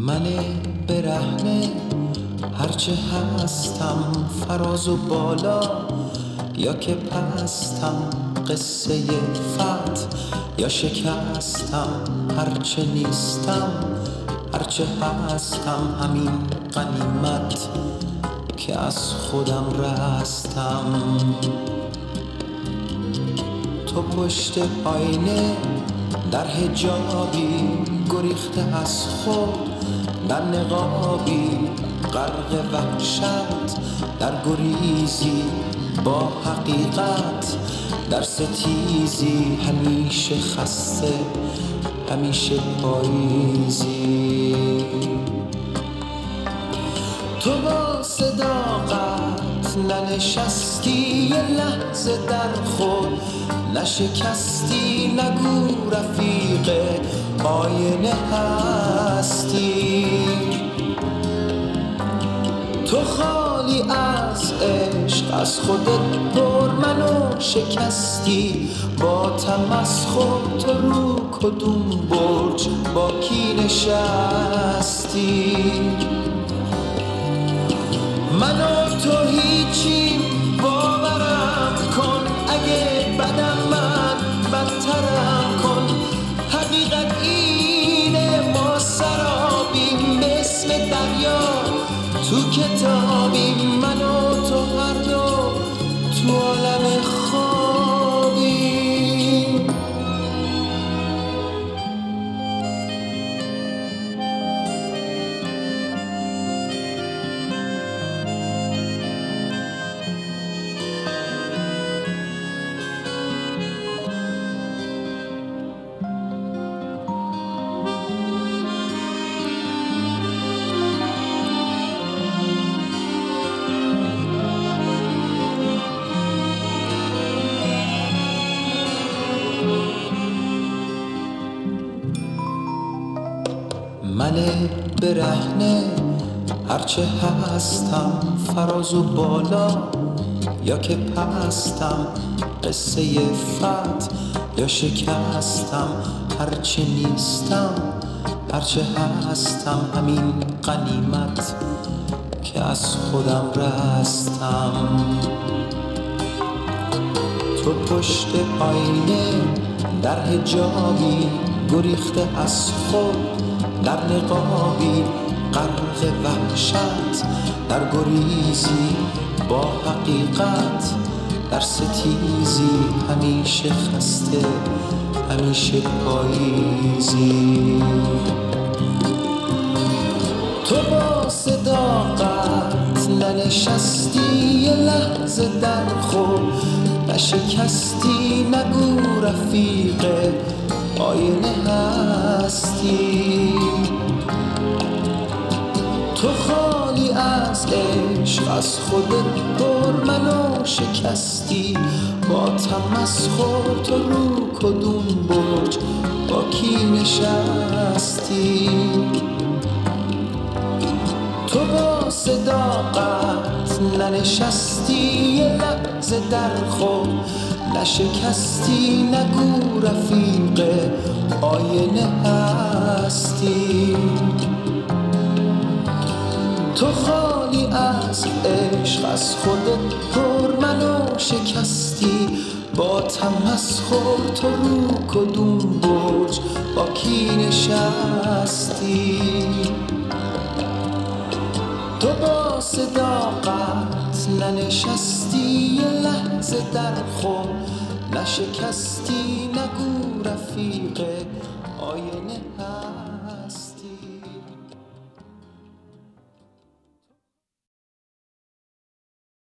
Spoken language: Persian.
من برهنه هرچه هستم، فراز و بالا یا که پستم، قصه فتح یا شکستم، هرچه نیستم هرچه هستم، همین غنیمت که از خودم رستم. تو پشت آینه در حجابی گریخته از خود، در نقابی غرق وحشت، در گریزی با حقیقت، در ستیزی همیشه خسته، همیشه پاییزی. تو با صداقت ننشستی یه لحظه در خود، نشکستی نگو رفیق آینه هستی. تو خالی از عشق از خودت پر منو شکستی، با تمسخر تو رو کدوم برج با کی نشستی؟ من و تو هیچی باورم کن، اگه بدم من بدترم کن. حقیقت اینه ما سرابیم به اسم دریا تو کتابیم، من و تو هر دو تو عالم خوابیم. من برهنه هرچه هستم، فراز و بالا یا که پستم، قصه فتح یا شکستم، هرچه نیستم هرچه هستم، همین غنیمت که از خودم رستم. تو پشت آینه در حجابی گریخته از خود، در نقابی غرق وحشت، در گریزی با حقیقت، در ستیزی همیشه خسته، همیشه پاییزی. تو با صداقت ننشستی یه لحظه در خود، نشکستی نگو رفیق آینه هستی. تو خالی از عشق از خودت پر منو شکستی، با تمسخر تو رو کدوم برج با کی نشستی؟ تو با صداقت ننشستی یه لحظه در خود، نشکستی نگو رفیق آینه هستی. تو خالی از عشق از خودت پر منو شکستی، با تمسخر تو رو کدوم برج با کی نشستی؟ تو با صداقت ننشستی یه لحظه در خود، نشکستی نگو رفیق آینه